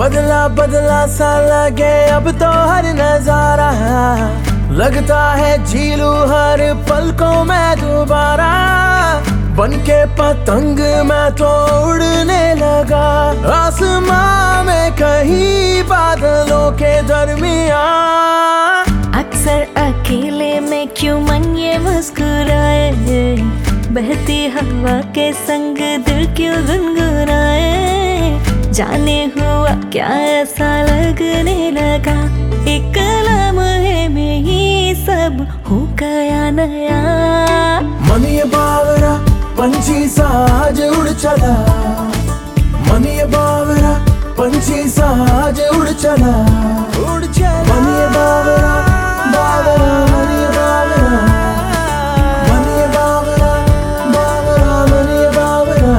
बदला बदला सा लगे अब तो हर नजारा, लगता है झीलू हर पलकों में दोबारा। बनके पतंग मैं तो उड़ने लगा, आसमां में कहीं बादलों के दरमियां। अक्सर अकेले में क्यों मन ये मुस्कुराए, बहती हवा के संग दिल क्यों गुनगुनाए। जाने हुआ क्या ऐसा लगने लगा, एक लम्हे में ही सब हो गया नया। मन ये बावरा पंछी सा आज उड़ चला, मन ये बावरा पंछी सा आज उड़ चला, उड़ चला। मन ये बावरा बावरा, मन ये बावरा, मन ये बावरा बावरा, मन ये बावरा।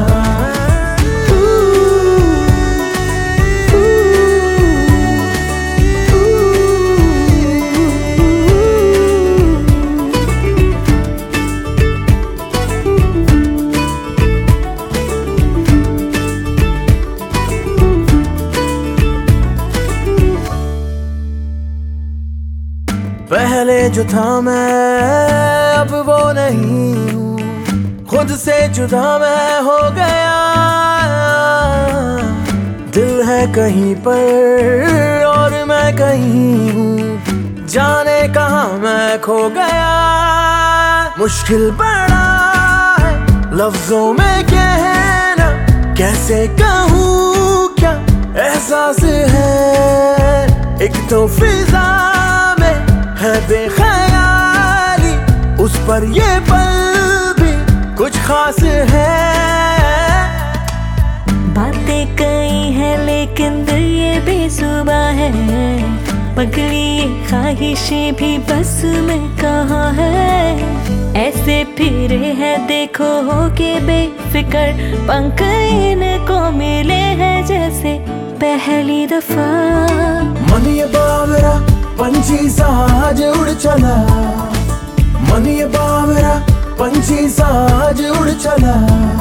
पहले जो था मैं अब वो नहीं हूँ, खुद से जुदा मैं हो गया। दिल है कहीं पर और मैं कहीं हूँ, जाने कहाँ मैं खो गया। मुश्किल बड़ा है लफ्जों में कहना, कैसे कहूँ क्या एहसास है। एक तो फिजा है बेख्याली, उस पर ये पल भी कुछ खास है। बातें कई है लेकिन दिल ये बेसुबाह है, पगली ये ख्वाहिशें भी बस में कहाँ है। ऐसे फिरे है देखो हो के बेफिक्र, पंख इनको मिले हैं जैसे पहली दफा। मन ये बावरा पंछी सा आज उड़ चला, मन ये बावरा पंछी सा आज उड़ चला।